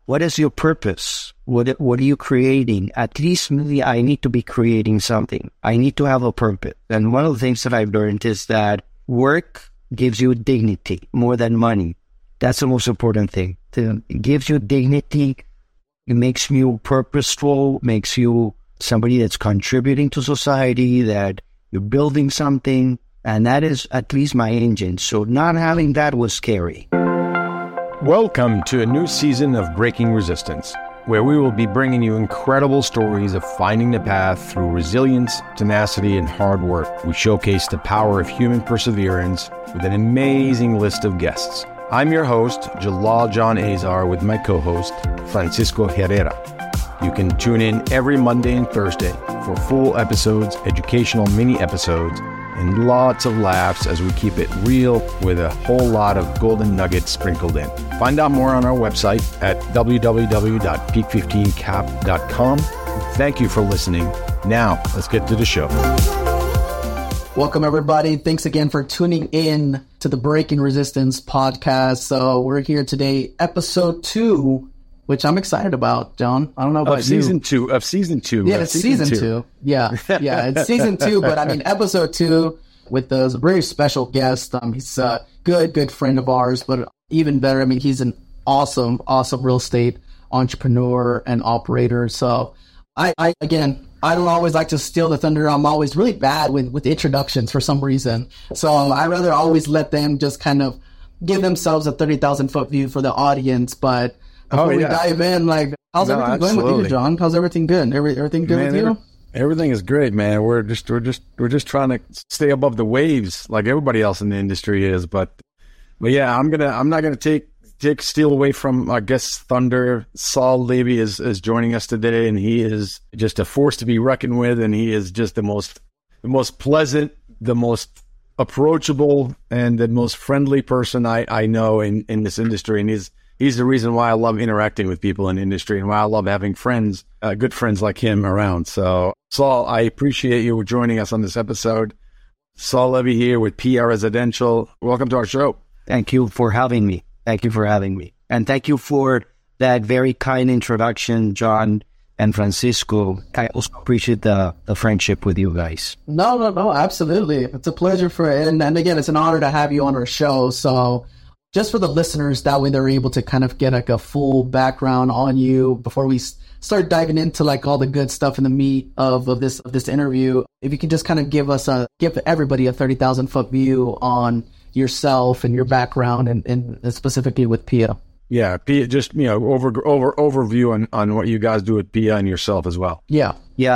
what is your purpose? What are you creating? At least me, I need to be creating something. I need to have a purpose. And one of the things that I've learned is that work gives you dignity more than money. That's the most important thing. It gives you dignity. It makes you purposeful, makes you somebody that's contributing to society, that you're building something. And that is at least my engine. So not having that was scary. Welcome to a new season of Breaking Resistance, where we will be bringing you incredible stories of finding the path through resilience, tenacity, and hard work. We showcase the power of human perseverance with an amazing list of guests. I'm your host, Jalal John Azar, with my co-host, Francisco Herrera. You can tune in every Monday and Thursday for full episodes, educational mini episodes, and lots of laughs as we keep it real with a whole lot of golden nuggets sprinkled in. Find out more on our website at www.peak15cap.com. Thank you for listening. Now, let's get to the show. Welcome, everybody. Thanks again for tuning in to the Breaking Resistance podcast. So we're here today, episode 2, which I'm excited about, John. I don't know about Of season 2. Yeah, it's season 2. Yeah, it's season 2. But I mean, episode 2 with a very special guest. He's a good friend of ours, but even better, I mean, he's an awesome real estate entrepreneur and operator. So I don't always like to steal the thunder. I'm always really bad with introductions for some reason. So I rather always let them just kind of give themselves a 30,000 foot view for the audience. But before we dive in, like, how's everything going with you, John? How's everything good? Everything good with you? Everything is great, man. We're just trying to stay above the waves like everybody else in the industry is. But yeah, I'm not gonna take steal away from our guest Thunder. Saul Levy is joining us today, and he is just a force to be reckoned with, and he is just the most pleasant, the most approachable, and the most friendly person I know in this industry, and He's the reason why I love interacting with people in the industry and why I love having friends, good friends like him around. So, Saul, I appreciate you joining us on this episode. Saul Levy here with PR Residential. Welcome to our show. Thank you for having me. And thank you for that very kind introduction, John and Francisco. I also appreciate the friendship with you guys. No, absolutely. It's a pleasure and again, it's an honor to have you on our show. So, just for the listeners, that way they're able to kind of get like a full background on you before we start diving into like all the good stuff in the meat of this interview. If you can just kind of give everybody a 30,000 foot view on yourself and your background and specifically with PIA. Yeah, PIA, just overview on what you guys do with PIA and yourself as well. Yeah.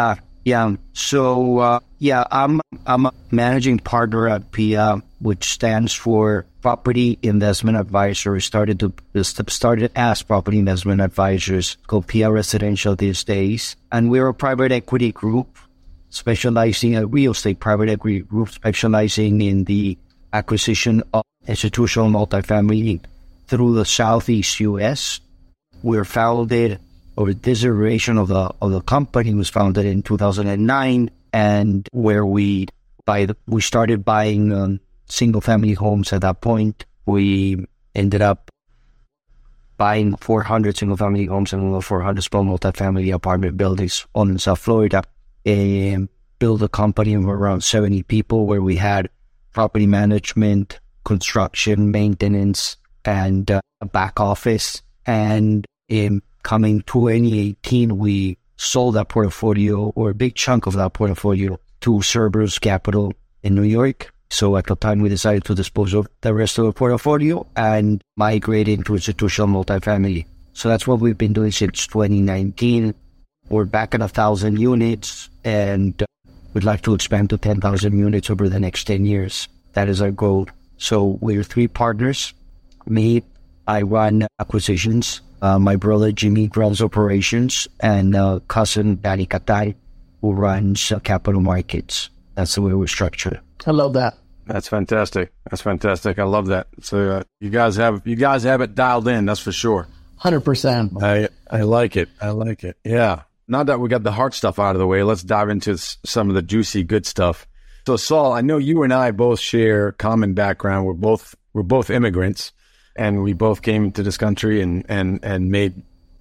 So I'm a managing partner at PIA, which stands for Property Investment Advisors. Started as Property Investment Advisors, called PIA Residential these days. And we're a private equity group specializing in real estate private equity group specializing in the acquisition of institutional multifamily through the Southeast U.S. We're founded, or this iteration of the company was founded in 2009, and where we started buying single-family homes at that point. We ended up buying 400 single-family homes and 400 small multifamily apartment buildings all in South Florida, and built a company of around 70 people where we had property management, construction, maintenance, and a back office. And in coming 2018, we sold that portfolio, or a big chunk of that portfolio, to Cerberus Capital in New York. So at the time, we decided to dispose of the rest of the portfolio and migrate into institutional multifamily. So that's what we've been doing since 2019. We're back at 1,000 units, and we'd like to expand to 10,000 units over the next 10 years. That is our goal. So we're 3 partners. Me, I run acquisitions. My brother Jimmy runs operations, and cousin Danny Katay, who runs capital markets. That's the way we're structured. I love that. That's fantastic. I love that. So you guys have it dialed in. That's for sure. 100%. I like it. Yeah. Now that we got the hard stuff out of the way, let's dive into some of the juicy good stuff. So Saul, I know you and I both share common background. We're both immigrants, and we both came to this country and made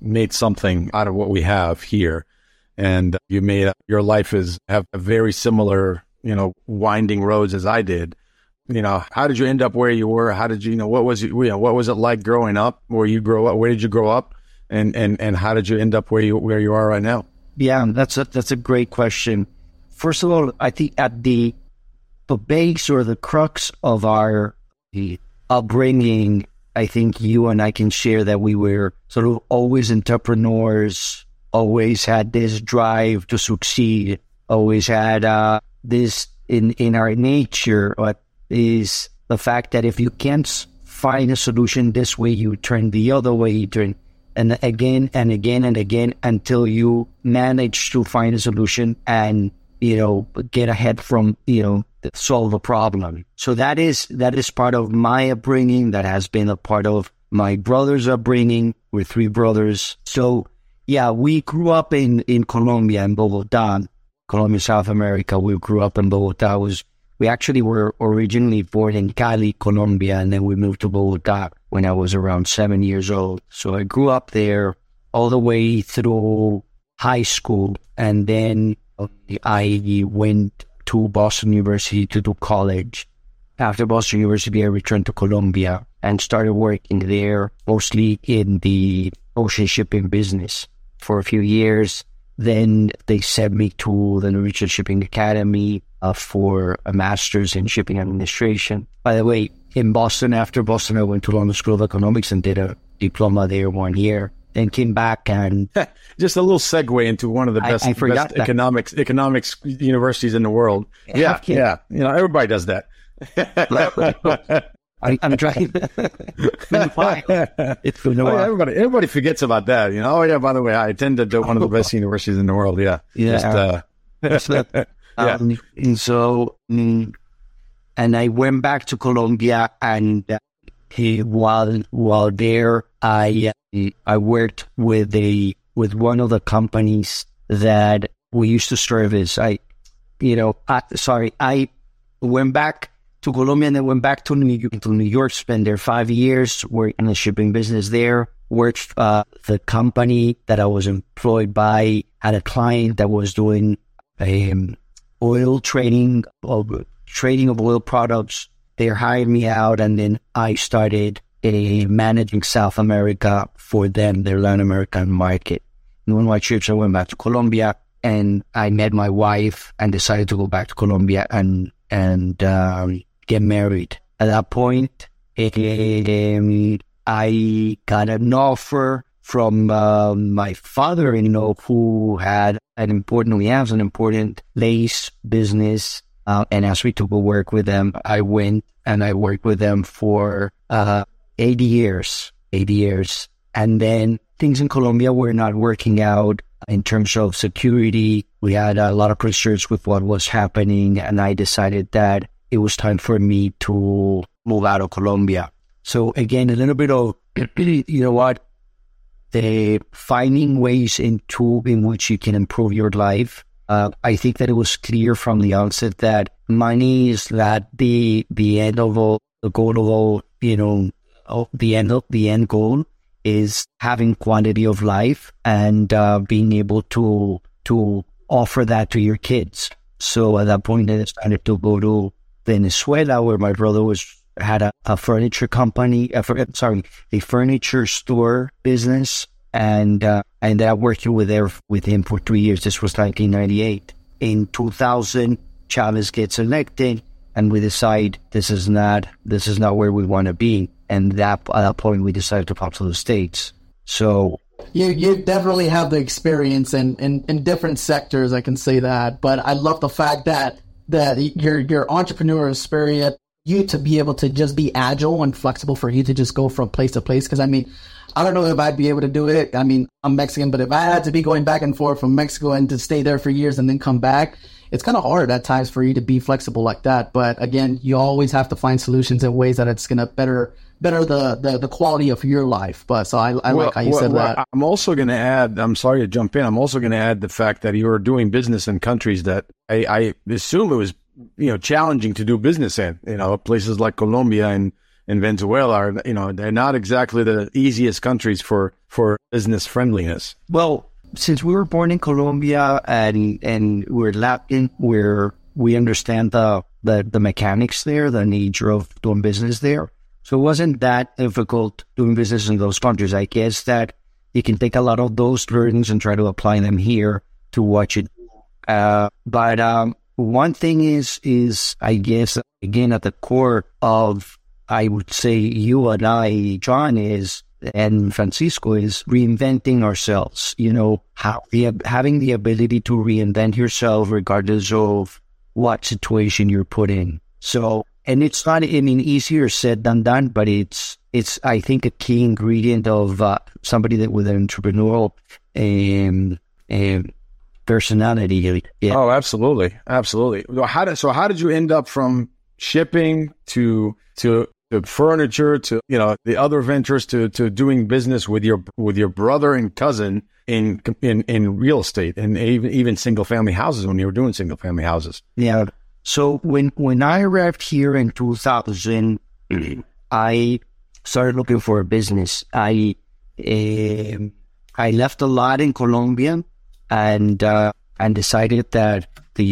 made something out of what we have here. And you made your life have a very similar, winding roads as I did. How did you end up where you were? How did you, what was it like growing up? Where you grow up? Where did you grow up? And how did you end up where you are right now? Yeah, that's a great question. First of all, I think at the base or the crux of our upbringing, I think you and I can share that we were sort of always entrepreneurs, always had this drive to succeed, always had this in our nature, is the fact that if you can't find a solution this way, you turn the other way, you turn and again and again and again until you manage to find a solution and, get ahead from, solve a problem. So that is part of my upbringing. That has been a part of my brother's upbringing. We're three brothers. So yeah, we grew up in Colombia, in Bogota, Colombia, South America. We grew up in Bogota. We actually were originally born in Cali, Colombia, and then we moved to Bogota when I was around 7 years old. So I grew up there all the way through high school, and then I went to Boston University to do college. After Boston University, I returned to Colombia and started working there, mostly in the ocean shipping business for a few years. Then they sent me to the Norwegian Shipping Academy for a master's in shipping administration. By the way, in Boston, after Boston, I went to London School of Economics and did a diploma there 1 year. Then came back and... Just a little segue into one of the best economics universities in the world. Yeah. Everybody does that. I'm trying. It's been a while. Everybody forgets about that. Oh yeah. By the way, I attended one of the best universities in the world. Yeah. Yeah. And so, and I went back to Colombia, and while there, I worked with one of the companies that we used to service. I went back to Colombia and then went back to New York, spent there 5 years, worked in the shipping business there, worked the company that I was employed by, had a client that was doing oil trading of oil products. They hired me out, and then I started managing South America for them, their Latin American market. And one of my trips, I went back to Colombia, and I met my wife and decided to go back to Colombia and get married. At that point, I got an offer from my father-in-law, who has an important lace business. And asked me to go work with them. I went and I worked with them for 8 years. And then things in Colombia were not working out in terms of security. We had a lot of concerns with what was happening, and I decided that it was time for me to move out of Colombia. So again, a little bit of, the finding ways in which you can improve your life. I think that it was clear from the onset that money is not the end of all, the goal of all, the end goal is having quality of life and being able to offer that to your kids. So at that point, I decided to go to Venezuela, where my brother had a furniture company, a furniture store business. And I ended up working with him for 3 years. This was 1998. In 2000, Chavez gets elected, and we decide this is not where we want to be. And at that point, we decided to come to the States. So you definitely have the experience in different sectors. I can say that. But I love the fact that your entrepreneurial spirit, you to be able to just be agile and flexible, for you to just go from place to place. Because I don't know if I'd be able to do it. I'm Mexican, but if I had to be going back and forth from Mexico and to stay there for years and then come back, it's kind of hard at times for you to be flexible like that. But again, you always have to find solutions in ways that it's going to better the quality of your life. But so I like how you said that. I'm also going to add, I'm sorry to jump in, I'm also going to add the fact that you're doing business in countries that I assume it was, challenging to do business in, places like Colombia and and Venezuela are, they're not exactly the easiest countries for business friendliness. Well, since we were born in Colombia and we're Latin, we understand the mechanics there, the nature of doing business there. So it wasn't that difficult doing business in those countries. I guess that you can take a lot of those learnings and try to apply them here to what you do. But one thing is, I guess, again, at the core of, I would say, you and I, John, and Francisco, is reinventing ourselves. Having the ability to reinvent yourself regardless of what situation you're put in. So, and it's not, easier said than done, but it's I think, a key ingredient of somebody that with an entrepreneurial personality. Yeah. Oh, absolutely. How did you end up from shipping to furniture to the other ventures to doing business with your brother and cousin in real estate and even single family houses when you were doing single family houses? Yeah. So when I arrived here in 2000, I started looking for a business. I left a lot in Colombia and decided that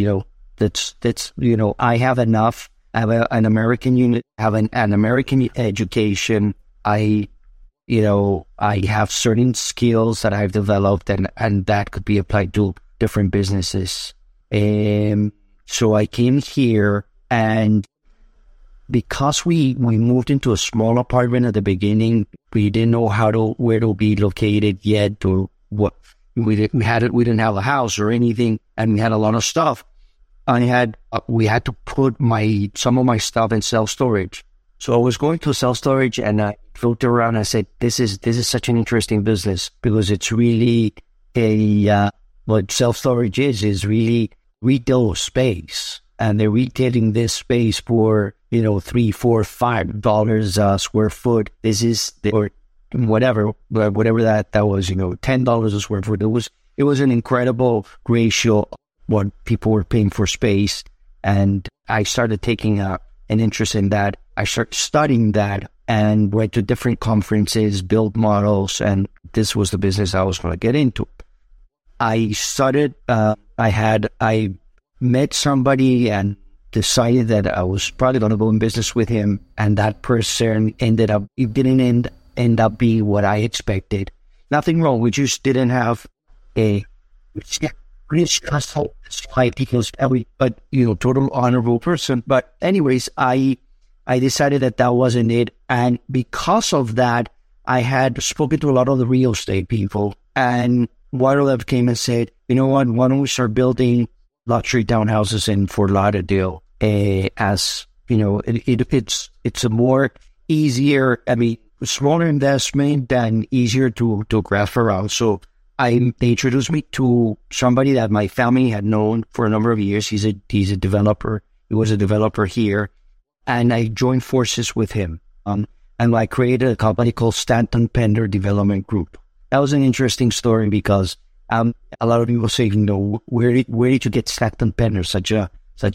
I have enough. I have an American unit, have an American education. I have certain skills that I've developed and that could be applied to different businesses. So I came here, and because we moved into a small apartment at the beginning, we didn't know where to be located yet, or what we didn't have a house or anything, and we had a lot of stuff. We had to put some of my stuff in self-storage. So I was going to self-storage, and I looked around. I said, "This is such an interesting business because it's really what self-storage is really retail space, and they're retailing this space for $3, $4, $5 a square foot. This is or whatever that was, $10 a square foot. It was an incredible ratio what people were paying for space, and I started taking an interest in that. I started studying that and went to different conferences, built models, and this was the business I was going to get into. I started. I met somebody and decided that I was probably going to go in business with him, and that person didn't end up being what I expected. Nothing wrong. We just didn't have a total honorable person. But anyways, I decided that wasn't it. And because of that, I had spoken to a lot of the real estate people, and one of them came and said, "You know what, why don't we start building luxury townhouses in Fort Lauderdale? It's a more easier, smaller investment and easier to grasp around." So they introduced me to somebody that my family had known for a number of years. He's a developer. He was a developer here, and I joined forces with him. And I created a company called Stanton Pender Development Group. That was an interesting story because a lot of people say, where did you get Stanton Pender, such a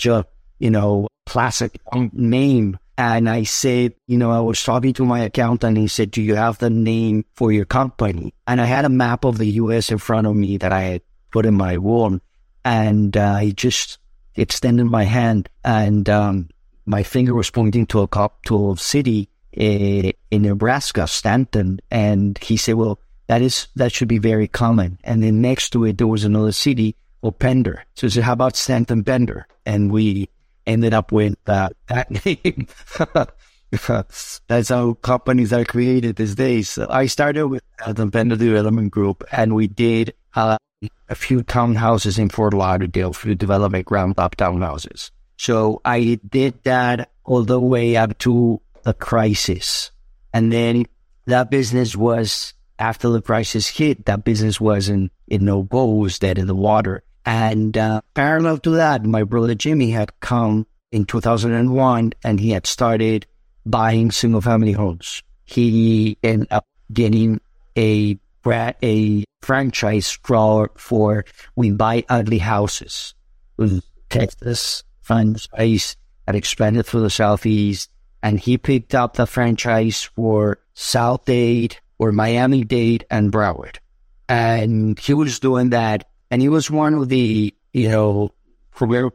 classic name? And I said, I was talking to my accountant, and he said, "Do you have the name for your company?" And I had a map of the U.S. in front of me that I had put in my wall, and I just extended my hand, and my finger was pointing to a city in Nebraska, Stanton, and he said, "Well, that should be very common." And then next to it, there was another city called Pender. So I said, "How about Stanton Pender?" And we ended up with that name. That's how companies are created these days. So I started with the Pender Development Group, and we did a few townhouses in Fort Lauderdale, for development ground-up townhouses. So I did that all the way up to the crisis. And then that business was, after the crisis hit, that business was in no go, was dead in the water. And parallel to that, my brother Jimmy had come in 2001, and he had started buying single-family homes. He ended up getting a franchise for We Buy Ugly Houses. It was Texas franchise that expanded through the Southeast, and he picked up the franchise for South-Dade or Miami-Dade and Broward. And he was doing that. And he was one of the, proverbial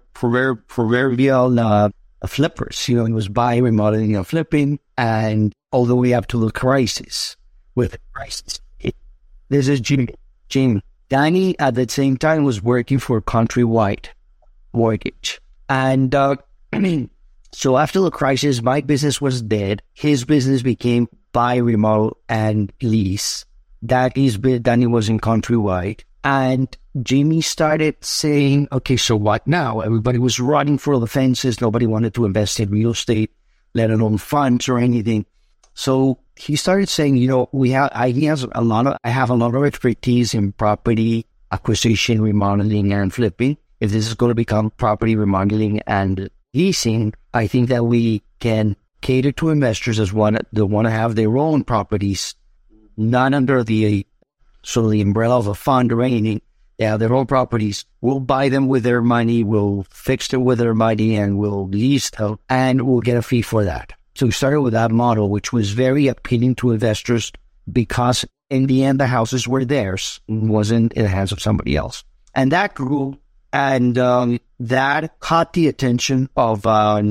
flippers. He was buying, remodeling, and flipping. And all the way up to the crisis. With crisis. This is Jimmy. Danny, at the same time, was working for Countrywide Mortgage. And so after the crisis, my business was dead. His business became buy, remodel, and lease. Danny was in Countrywide. And Jimmy started saying, okay, so what now? Everybody was running for the fences. Nobody wanted to invest in real estate, let alone funds or anything. So he started saying, I have a lot of expertise in property acquisition, remodeling, and flipping. If this is going to become property remodeling and leasing, I think that we can cater to investors that want to have their own properties, not under the sort of the umbrella of a fund or anything. They have their own properties. We'll buy them with their money. We'll fix them with their money, and we'll lease them, and we'll get a fee for that. So we started with that model, which was very appealing to investors because in the end, the houses were theirs. It wasn't in the hands of somebody else. And that grew, and that caught the attention of a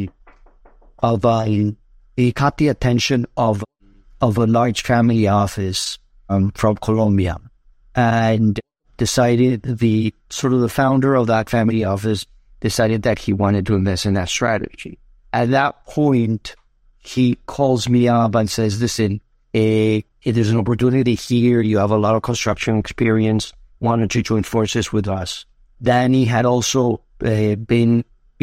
large family office from Colombia, and decided the founder of that family office decided that he wanted to invest in that strategy. At that point, he calls me up and says, listen, there's an opportunity here. You have a lot of construction experience. Why don't you join forces with us? Danny had also been,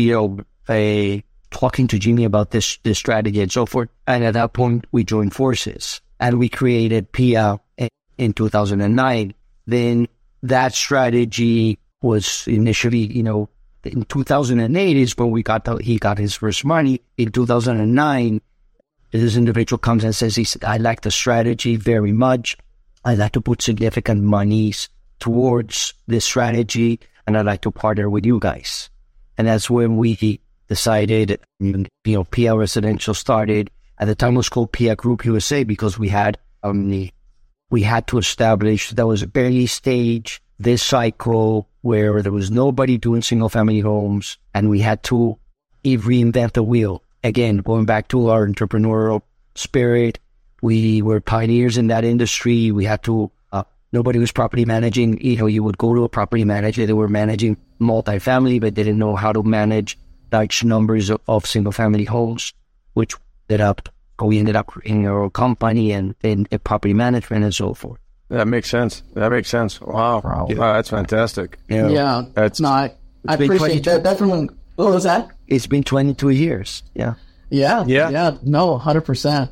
talking to Jimmy about this strategy and so forth. And at that point, we joined forces. And we created PIA in 2009. Then that strategy was initially, in 2008 is when he got his first money. In 2009, this individual comes and says, I like the strategy very much. I'd like to put significant monies towards this strategy, and I'd like to partner with you guys. And that's when we decided, PIA Residential started. At the time it was called PIA Group USA because we had to establish that was early stage, this cycle where there was nobody doing single family homes, and we had to reinvent the wheel. Again, going back to our entrepreneurial spirit, we were pioneers in that industry. We had to, nobody was property managing. You would go to a property manager, they were managing multifamily, but they didn't know how to manage large numbers of single family homes, which we ended up in our company and in property management and so forth. That makes sense. Wow. Yeah, that's fantastic. Yeah. I appreciate that. Definitely. What was that? It's been 22 years. Yeah. No, 100%.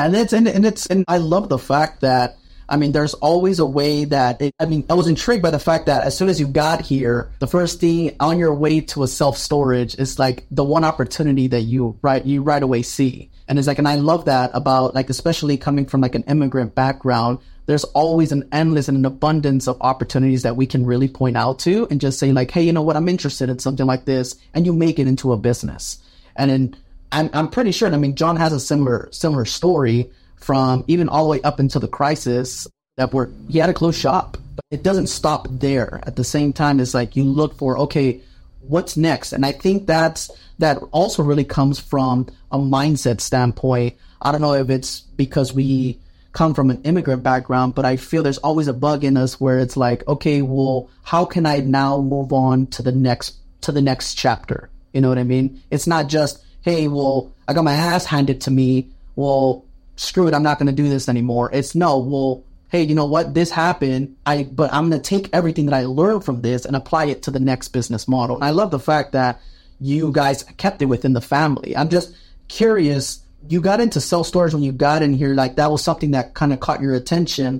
And I love the fact that, there's always a way that, I was intrigued by the fact that as soon as you got here, the first thing on your way to a self-storage is like the one opportunity that you right away see. And it's like, and I love that about especially coming from an immigrant background, there's always an endless and an abundance of opportunities that we can really point out to and just say hey, you know what, I'm interested in something like this, and you make it into a business. And then I'm pretty sure, John has a similar story from even all the way up into the crisis he had to close shop, but it doesn't stop there. At the same time, it's you look for, okay, what's next? And I think that also really comes from a mindset standpoint. I don't know if it's because we come from an immigrant background, but I feel there's always a bug in us where it's okay, well, how can I now move on to the next chapter? You know what I mean? It's not just, hey, well, I got my ass handed to me. Well, screw it, I'm not going to do this anymore. It's no, well, hey, you know what? This happened. But I'm going to take everything that I learned from this and apply it to the next business model. And I love the fact that you guys kept it within the family. I'm just curious. You got into self-storage when you got in here, that was something that kind of caught your attention.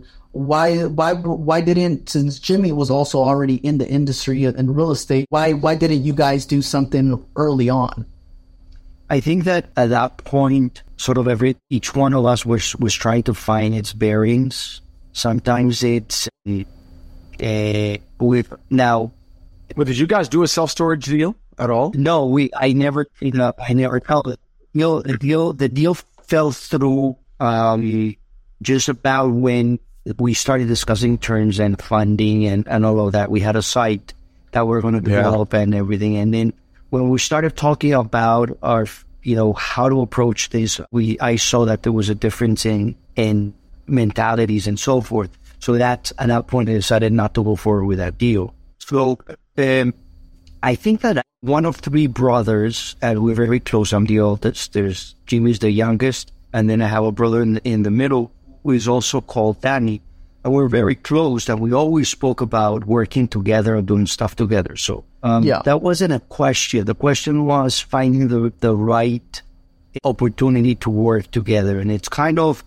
Why didn't, since Jimmy was also already in the industry and real estate, why didn't you guys do something early on? I think that at that point, sort of each one of us was trying to find its bearings. Sometimes it's now. Well, did you guys do a self-storage deal at all? No, I never held it. the deal fell through just about when we started discussing terms and funding and all of that. We had a site that we're going to develop and everything. And then when we started talking about our, how to approach this, I saw that there was a difference in mentalities and so forth. So at that point, I decided not to go forward with that deal. So I think that one of three brothers, and we're very close. I'm the oldest. Jimmy's the youngest. And then I have a brother in the middle who is also called Danny. And we're very close, and we always spoke about working together and doing stuff together. So that wasn't a question. The question was finding the right opportunity to work together. And it's kind of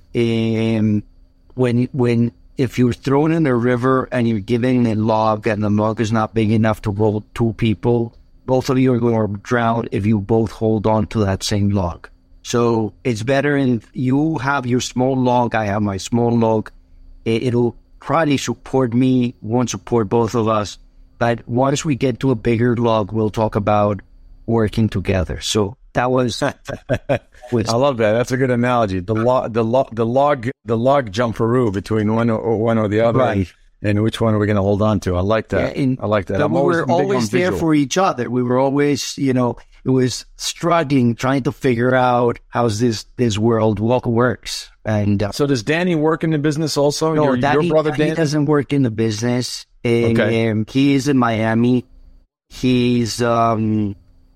if you're thrown in a river and you're given a log and the log is not big enough to hold two people, both of you are going to drown if you both hold on to that same log. So it's better if you have your small log, I have my small log. It'll probably support me, won't support both of us. But once we get to a bigger log, we'll talk about working together. So that was. I love that. That's a good analogy. The log jumperoo between one or the other, right? And which one are we going to hold on to? I like that. Yeah, I like that. We were always there for each other. We were always, it was struggling, trying to figure out how this world works. And so does Danny work in the business also? No, your brother Danny doesn't work in the business. Okay. He is in Miami. He's been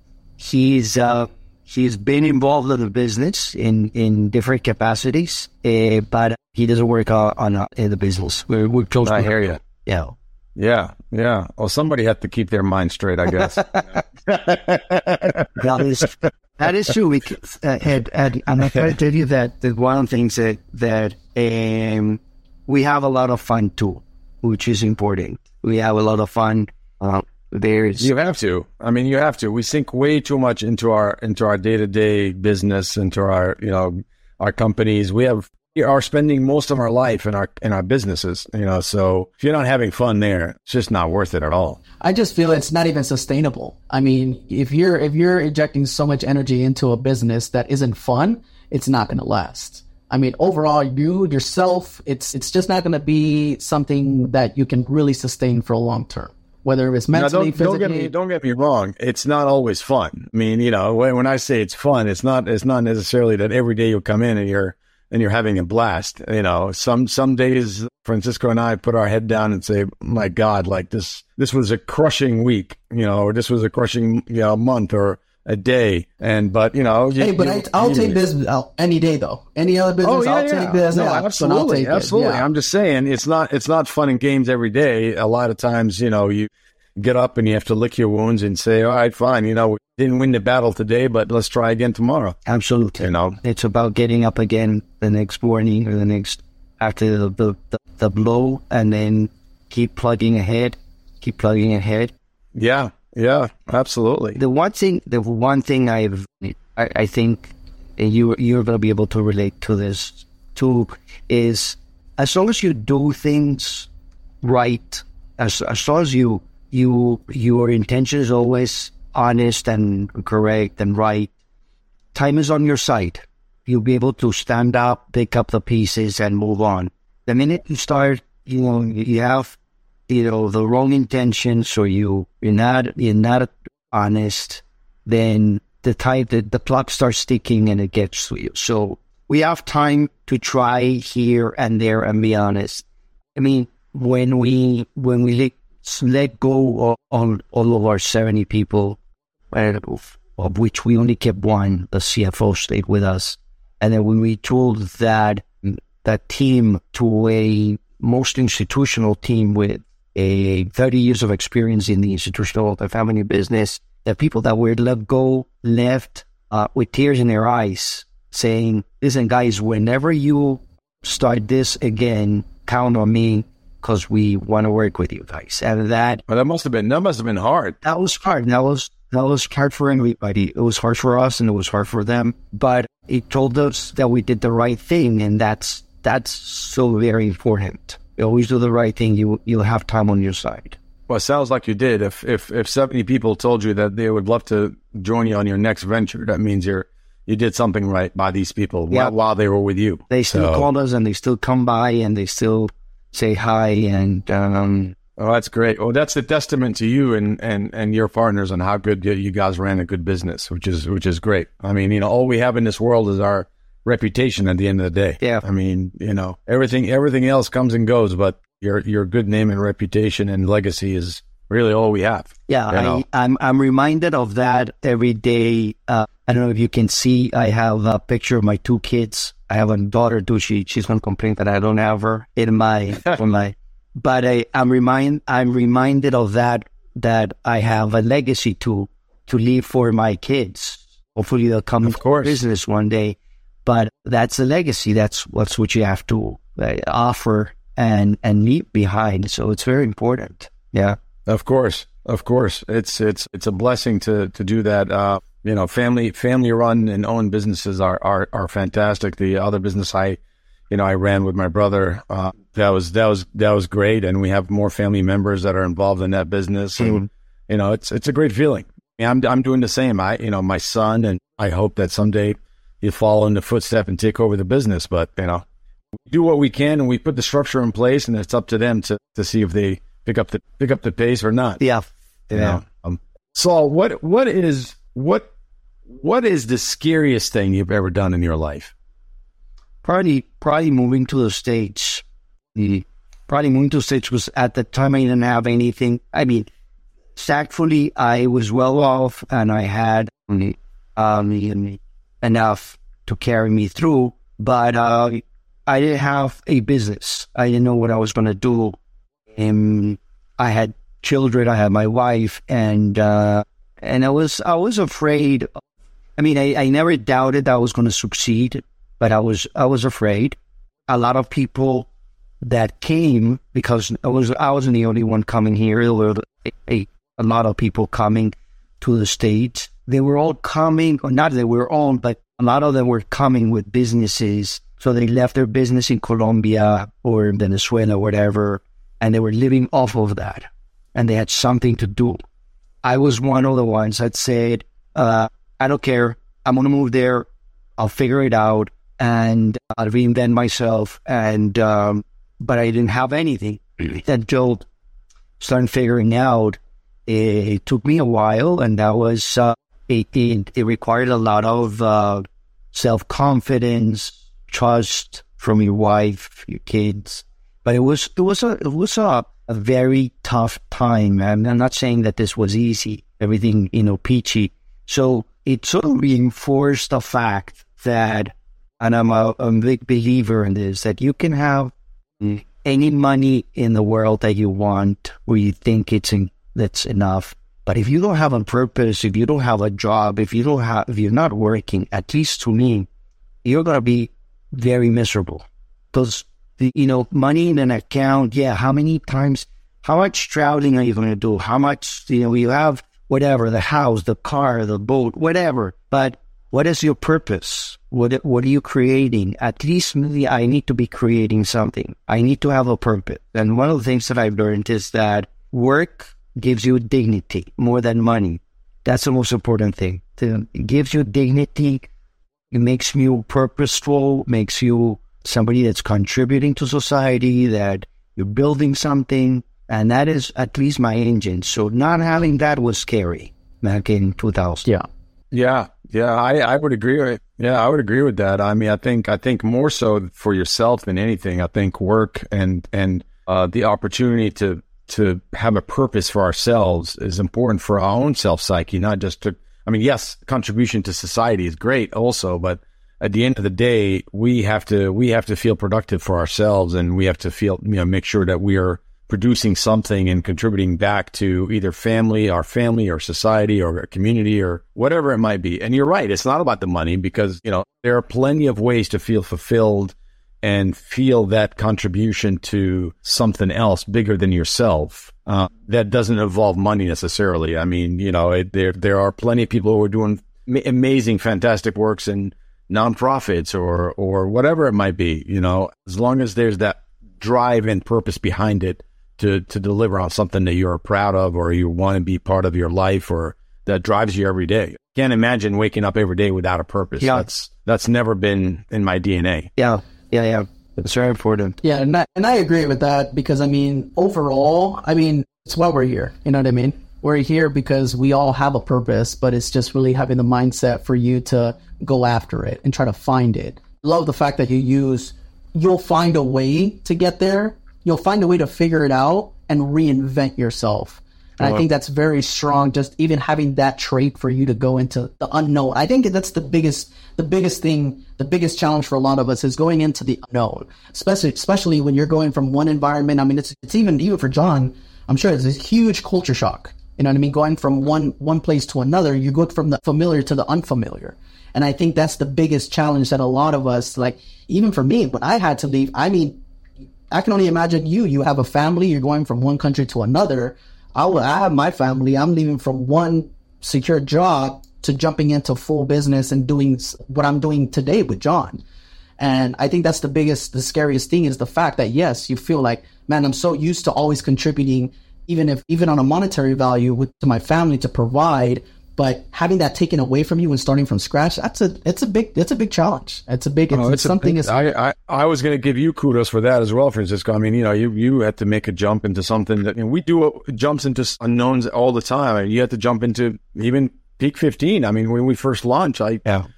involved in the business in different capacities, but he doesn't work in the business. We're close. I hear you. Yeah. Yeah. Well, somebody had to keep their mind straight, I guess. That is true. And I'm going to tell you that one of the things that we have a lot of fun too, which is important. We have a lot of fun. You have to. I mean, you have to. We sink way too much into our day-to-day business, into our companies. We are spending most of our life in our businesses, so if you're not having fun there, it's just not worth it at all. I just feel it's not even sustainable. I mean, if you're injecting so much energy into a business that isn't fun, it's not going to last. I mean, overall, yourself, it's just not going to be something that you can really sustain for a long term. Whether it's mentally, physically. Don't get me wrong. It's not always fun. I mean, when I say it's fun, it's not necessarily that every day you'll come in and you're having a blast. Some days Francisco and I put our head down and say, my God, like this was a crushing week, or this was a crushing month or a day. But I'll take this any day though. Any other business, I'll take this. No, absolutely. Yeah. I'm just saying it's not fun and games every day. A lot of times, you get up and you have to lick your wounds and say, all right, fine. We didn't win the battle today, but let's try again tomorrow. Absolutely. It's about getting up again the next morning or the next after the blow, and then keep plugging ahead. Yeah, absolutely. The one thing I think you're going to be able to relate to this too is, as long as you do things right, as long as your intention is always honest and correct and right, time is on your side. You'll be able to stand up, pick up the pieces, and move on. The minute you start, you have the wrong intentions, or you're not honest, then the clock starts ticking and it gets to you. So we have time to try here and there and be honest. I mean, when we let go of all of our 70 people, of which we only kept one, the CFO stayed with us, and then when we told that team to a most institutional team with a 30 years of experience in the institutional family business, the people that were let go left with tears in their eyes, saying, listen, guys, whenever you start this again, count on me, because we want to work with you guys. And that must have been hard. That was hard. That was hard for everybody. It was hard for us and it was hard for them. But it told us that we did the right thing, and that's so very important. You always do the right thing. You'll have time on your side. Well, it sounds like you did. If 70 people told you that they would love to join you on your next venture, that means you're you did something right by these people while they were with you. They still call us and they still come by and they still say hi. And oh, that's great. Well, that's a testament to you and your partners on how good you guys ran a good business, which is great. I mean, all we have in this world is our reputation at the end of the day. Yeah. I mean, everything else comes and goes, but your good name and reputation and legacy is really all we have. Yeah, I'm reminded of that every day. I don't know if you can see, I have a picture of my 2 kids. I have a daughter too. She's going to complain that I don't have her in my but I'm reminded of that I have a legacy to leave for my kids. Hopefully they'll come into business one day. But that's a legacy. That's what you have to offer and leave behind. So it's very important. Yeah. Of course. It's a blessing to do that. Family run and owned businesses are fantastic. The other business I ran with my brother, that was great. And we have more family members that are involved in that business. And, it's a great feeling. I'm doing the same. My son, and I hope that someday you follow in the footstep and take over the business. But, we do what we can and we put the structure in place, and it's up to them to see if they pick up the pace or not. Yeah. Saul, what is the scariest thing you've ever done in your life? Probably moving to the States. Probably moving to the States was, at the time, I didn't have anything. I mean, thankfully, I was well off and I had enough to carry me through, but I didn't have a business. I didn't know what I was going to do. I had children. I had my wife, and I was afraid. I mean, I never doubted I was going to succeed, but I was afraid. A lot of people that came, because I wasn't the only one coming here. There were a lot of people coming to the States. They were all coming, or not they were all, but a lot of them were coming with businesses. So they left their business in Colombia or Venezuela, whatever, and they were living off of that. And they had something to do. I was one of the ones that said, I don't care. I'm going to move there. I'll figure it out and I'll reinvent myself. And but I didn't have anything. Until started figuring out, it took me a while, and that was it required a lot of self-confidence, trust from your wife, your kids. But it was a very tough time. I'm not saying that this was easy, everything, peachy. So it sort of reinforced the fact that, and I'm a big believer in this, that you can have any money in the world that you want, or you think that's enough. But if you don't have a purpose, if you don't have a job, if you're not working, at least to me, you're going to be very miserable. Because, money in an account, how much traveling are you going to do? How much, you have whatever, the house, the car, the boat, whatever. But what is your purpose? What are you creating? At least me, I need to be creating something. I need to have a purpose. And one of the things that I've learned is that work gives you dignity more than money. That's the most important thing. It gives you dignity. It makes you purposeful, makes you somebody that's contributing to society, that you're building something. And that is at least my engine. So not having that was scary back in 2000. Yeah, I would agree. I would agree with that. I mean, I think more so for yourself than anything. I think work and the opportunity to have a purpose for ourselves is important for our own self-psyche, not just to, yes, contribution to society is great also, but at the end of the day, we have to feel productive for ourselves, and we have to feel, make sure that we are producing something and contributing back to either our family or society or a community or whatever it might be. And you're right. It's not about the money, because, there are plenty of ways to feel fulfilled and feel that contribution to something else bigger than yourself. That doesn't involve money necessarily. I mean, there are plenty of people who are doing amazing, fantastic works in nonprofits or whatever it might be, as long as there's that drive and purpose behind it to deliver on something that you're proud of or you want to be part of your life or that drives you every day. Can't imagine waking up every day without a purpose. Yeah. That's never been in my DNA. Yeah. It's very important. Yeah, and I agree with that because, I mean, overall, I mean, it's why we're here. You know what I mean? We're here because we all have a purpose, but it's just really having the mindset for you to go after it and try to find it. Love the fact that you'll find a way to get there. You'll find a way to figure it out and reinvent yourself. And I think that's very strong, just even having that trait for you to go into the unknown. I think that's the biggest thing, the biggest challenge for a lot of us is going into the unknown, especially when you're going from one environment. I mean, it's even for John, I'm sure it's a huge culture shock. You know what I mean? Going from one place to another, you go from the familiar to the unfamiliar. And I think that's the biggest challenge that a lot of us, like, even for me, when I had to leave, I mean, I can only imagine you have a family, you're going from one country to another. I have my family. I'm leaving from one secure job to jumping into full business and doing what I'm doing today with John. And I think that's the scariest thing is the fact that, yes, you feel like, man, I'm so used to always contributing, even on a monetary value to my family to provide, but having that taken away from you and starting from scratch, it's a big challenge. I was going to give you kudos for that as well, Francisco. I mean, you know, you had to make a jump into something that, you know, we do jumps into unknowns all the time. I mean, you had to jump into even Peak 15. I mean, when we first launched, we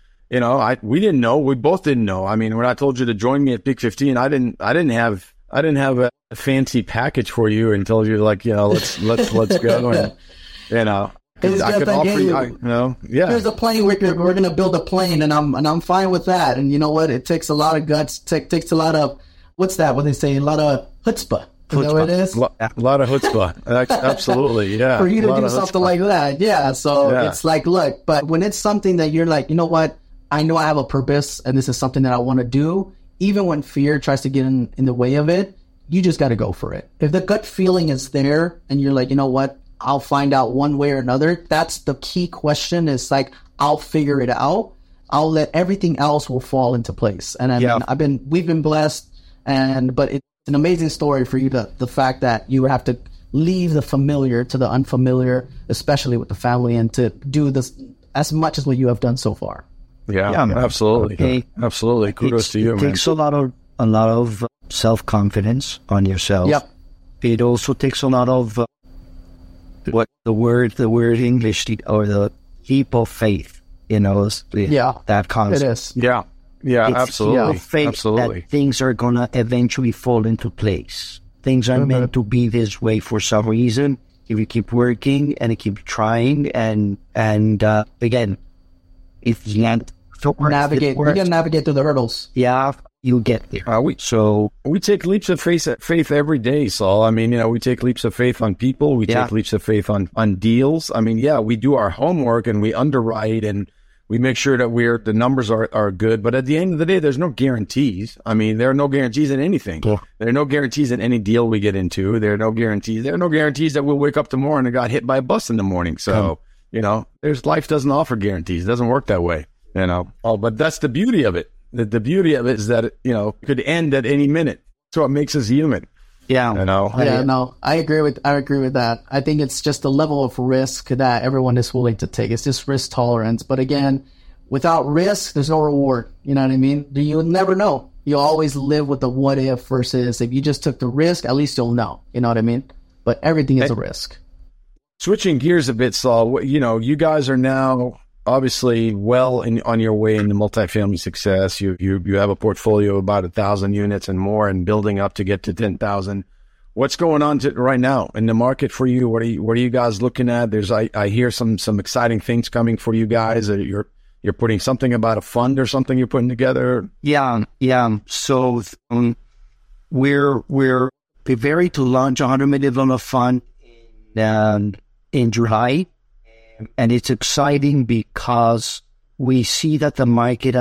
didn't know. We both didn't know. I mean, when I told you to join me at Peak 15, I didn't have a fancy package for you and told you, like, you know, let's go. And, you know, I could offer you, here's a plane. We're going to build a plane, and I'm fine with that. And you know what? It takes a lot of guts. Takes a lot of, what's that? What they say? A lot of chutzpah. You know what it is? A lot of chutzpah. Absolutely, yeah. For you to do something like that, yeah. So it's like, look, but when it's something that you're like, you know what? I know I have a purpose, and this is something that I want to do. Even when fear tries to get in the way of it, you just got to go for it. If the gut feeling is there, and you're like, you know what? I'll find out one way or another. That's the key question. Is like, I'll figure it out. I'll let everything else will fall into place. And I mean, we've been blessed, but it's an amazing story for you the fact that you have to leave the familiar to the unfamiliar, especially with the family, and to do this as much as what you have done so far. Yeah, absolutely. Absolutely. Kudos to you, man. It takes a lot of self-confidence on yourself. Yep. It also takes a lot of what the word English or the leap of faith, you know, that concept. It is. Yeah, it's absolutely. Faith absolutely. That things are going to eventually fall into place. Things are meant to be this way for some reason. If you keep working and you keep trying and again, if you can't navigate, you can navigate through the hurdles. Yeah. You'll get there. We take leaps of faith every day, Saul. I mean, you know, we take leaps of faith on people. We take leaps of faith on deals. I mean, we do our homework and we underwrite and we make sure that the numbers are good. But at the end of the day, there's no guarantees. I mean, there are no guarantees in anything. Yeah. There are no guarantees in any deal we get into. There are no guarantees. There are no guarantees that we'll wake up tomorrow and got hit by a bus in the morning. So, you know, life doesn't offer guarantees. It doesn't work that way, you know. But that's the beauty of it. The beauty of it is that, you know, it could end at any minute. That's what makes us human. Yeah. You know? I agree with that. I think it's just the level of risk that everyone is willing to take. It's just risk tolerance. But again, without risk, there's no reward. You know what I mean? You'll never know. You'll always live with the what if versus if you just took the risk, at least you'll know. You know what I mean? But everything is a risk. Switching gears a bit, Saul, you know, you guys are now obviously on your way into multifamily success. You have a portfolio of about 1,000 units and more and building up to get to 10,000. What's going on right now in the market for you? What are you guys looking at? I hear some exciting things coming for you guys. You're putting something about a fund or something you're putting together. Yeah. So we're preparing to launch $100 million fund in July. And it's exciting because we see that the market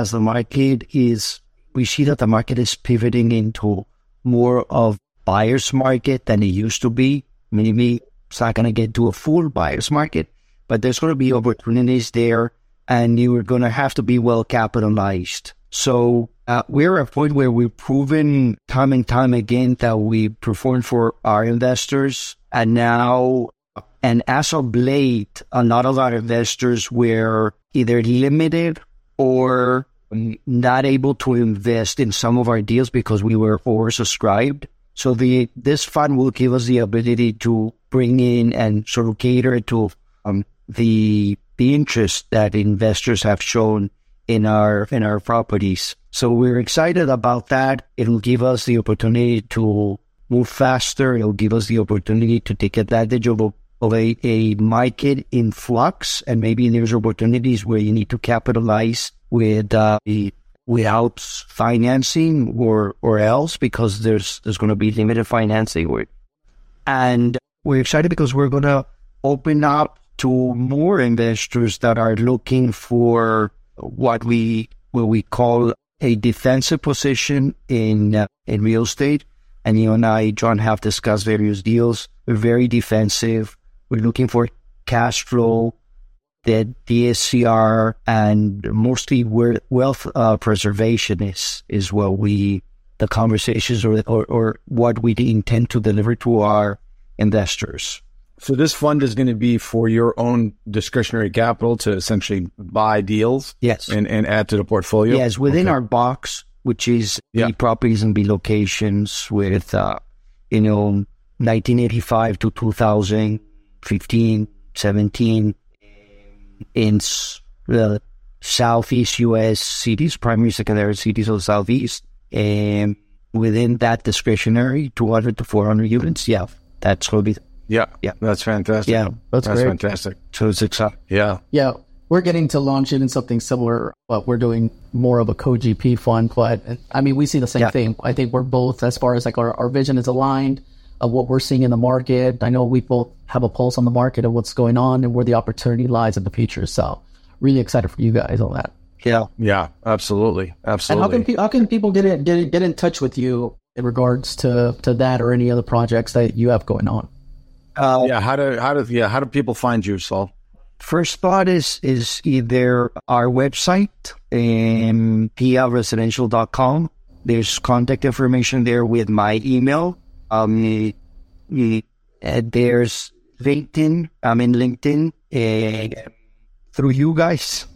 is pivoting into more of buyer's market than it used to be. Maybe it's not going to get to a full buyer's market, but there's going to be opportunities there and you're going to have to be well capitalized. So we're at a point where we've proven time and time again that we perform for our investors. And now And as of late, a lot of our investors were either limited or not able to invest in some of our deals because we were oversubscribed. So this fund will give us the ability to bring in and sort of cater to the interest that investors have shown in our properties. So we're excited about that. It'll give us the opportunity to move faster. It'll give us the opportunity to take advantage of a market in flux, and maybe there's opportunities where you need to capitalize without financing or else, because there's going to be limited financing. And we're excited because we're going to open up to more investors that are looking for what we call a defensive position in real estate. And you and I, John, have discussed various deals. We're very defensive. We're looking for cash flow, that DSCR, and mostly wealth preservation is what the conversations or what we intend to deliver to our investors. So this fund is going to be for your own discretionary capital to essentially buy deals, yes, and add to the portfolio. Yes, within our box, which is B properties and B locations with 1985 to 2015, 17 in the Southeast U.S. cities, primary, secondary cities of the Southeast, and within that discretionary 200 to 400 units. Yeah, that's what we. Yeah, that's fantastic. Yeah, that's great. Fantastic. So it's exciting. Yeah. We're getting to launch it in something similar, but we're doing more of a co-GP fund. But I mean, we see the same thing. I think we're both, as far as like our vision is aligned of what we're seeing in the market. I know we both have a pulse on the market of what's going on and where the opportunity lies in the future. So really excited for you guys on that. Yeah, absolutely. And how can people get in touch with you in regards to that or any other projects that you have going on? How do people find you, Saul? First thought is either our website, piaresidential.com. There's contact information there with my email. There's LinkedIn. I'm in LinkedIn through you guys.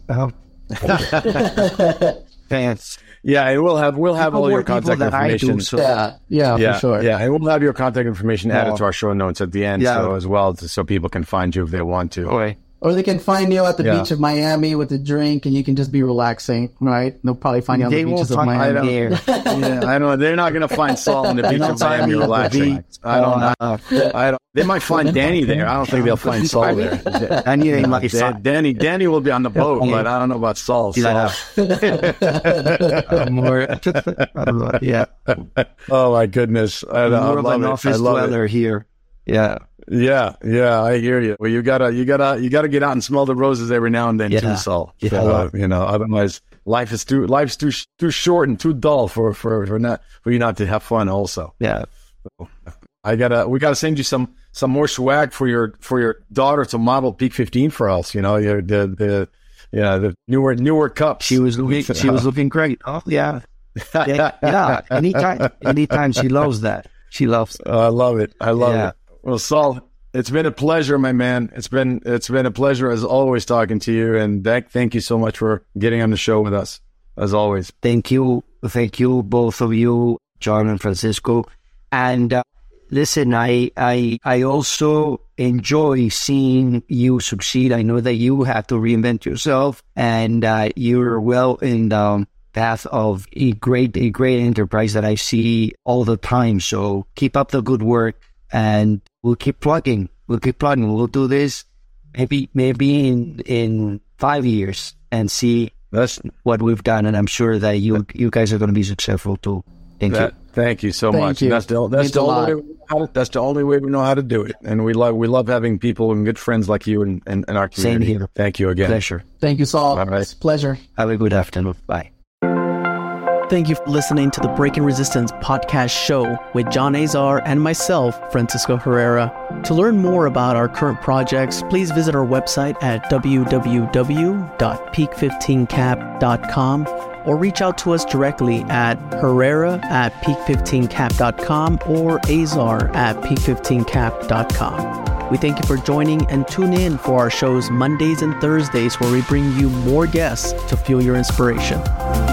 Thanks. Yeah, and we'll have all your contact information. For sure. Yeah, and we'll have your contact information added to our show notes at the end, so people can find you if they want to. Okay. Or they can find you at the beach of Miami with a drink, and you can just be relaxing, right? They'll probably find you on the beaches of Miami. I know they're not going to find Saul on the beach of Miami relaxing. I don't know. They might find Danny there. I don't think they'll find Saul there. Danny will be on the boat, but I don't know about Saul. Oh my goodness! I love an office dweller here. Yeah, I hear you. Well, you gotta get out and smell the roses every now and then too, Saul. Otherwise life's too short and too dull for you not to have fun also. Yeah. So, we gotta send you some more swag for your daughter to model Peak 15 for us. The newer cups. She was looking great. Oh yeah. Yeah. Anytime she loves that. She loves it. I love it. Well, Saul, it's been a pleasure, my man. It's been a pleasure as always talking to you, and thank you so much for getting on the show with us, as always. Thank you, both of you, John and Francisco. And listen, I also enjoy seeing you succeed. I know that you have to reinvent yourself, and you're well in the path of a great enterprise that I see all the time. So keep up the good work. And we'll keep plugging. We'll do this maybe in 5 years and see what we've done. And I'm sure that you guys are going to be successful too. Thank you so much. That's the only way we know how to do it. And we love having people and good friends like you in our community. Same here. Thank you again. Pleasure. Thank you, Saul. All right. It's a pleasure. Have a good afternoon. Bye. Thank you for listening to the Breaking Resistance podcast show with John Azar and myself, Francisco Herrera. To learn more about our current projects, please visit our website at www.peak15cap.com or reach out to us directly at herrera@peak15cap.com or azar@peak15cap.com. We thank you for joining, and tune in for our shows Mondays and Thursdays, where we bring you more guests to fuel your inspiration.